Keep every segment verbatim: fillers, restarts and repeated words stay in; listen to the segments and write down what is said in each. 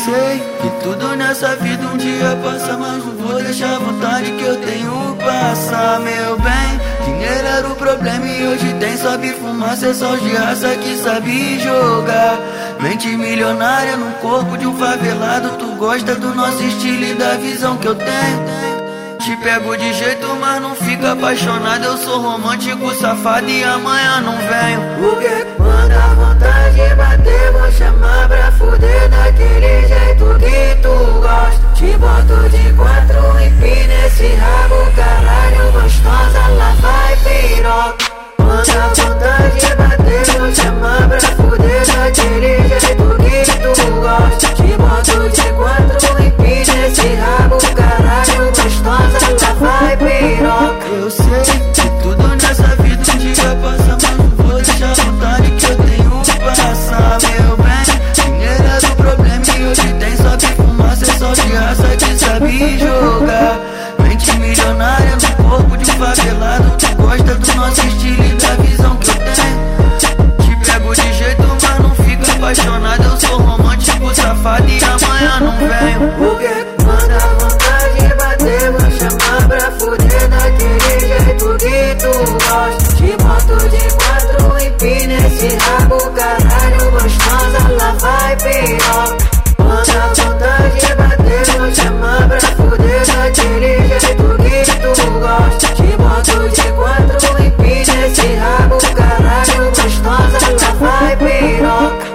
sei que tudo nessa vida um dia passa, mas não vou deixar a vontade que eu tenho passar, meu bem. Dinheiro era o problema e hoje tem, sobe fumaça, é só de raça que sabe jogar. Mente milionária no corpo de um favelado, tu gosta do nosso estilo e da visão que eu tenho. Te pego de jeito, mas não fica apaixonado. Eu sou romântico, safado e amanhã não venho. Porque quando a vontade bater, vou chamar pra fuder daquele jeito que tu gosta. Te boto de quatro, empina esse rabo, caralho, gostosa, lá vai piroca. Quando a vontade bater, vou chamar pra fuder daquele jeito que tu gosta. Te boto de quatro, empina esse rabo, caralho, gostosa, lá vai piroca. Eu sei que tudo nessa vida um dia passa, mas não vou deixar a vontade que eu tenho passar, meu bem. Dinheiro era o problema e hoje tem, sobe fumaça, é só de raça que sabe jogar. Mente milionária no corpo de um favelado, tu gosta do nosso estilo e da visão que eu tenho. Te pego de jeito, mas não fica apaixonado. Eu sou romântico, safado e amanhã não venho. Porque quando a vontade bater, vou chamar pra fuder daquele jeito que tu gosta. Te boto de quatro, empina esse rabo, caralho, gostosa, lá vai piroca. Quando a vontade bater, vou chamar pra fuder daquele jeito que tu gosta. Te boto de quatro, empina esse rabo, caralho, gostosa, lá vai piroca.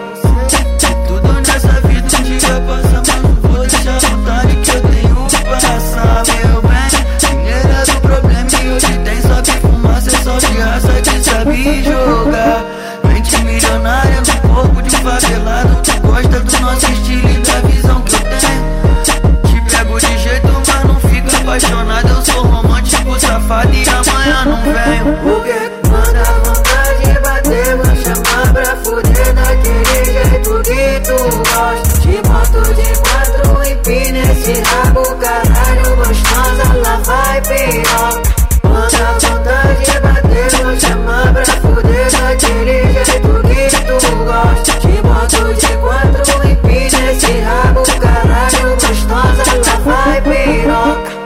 Tudo nessa vida um dia passa, mas não vou deixar a vontade que eu tenho passar, meu bem. Dinheiro era o problema e hoje tem, sobe fumaça, é só de raça que sabe jogar. Mente milionária no corpo de um favelado, tu gosta do nosso estilo e da visão que eu tenho. Te pego de jeito, mas não fica apaixonado. Eu sou romântico, safado e amanhã não venho. Porque quando a vontade bater, vou chamar pra fuder daquele jeito que tu gosta. Te boto de quatro, empina esse rabo, caralho, gostosa, lá vai piroca. Quando a vontade bater, vou chamar pra fuder daquele jeito que tu gosta. Te boto de quatro, empina esse rabo, caralho, gostosa, lá vai piroca.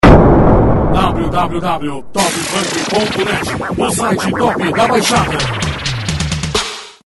w w w ponto top funk ponto net, o site top da Baixada.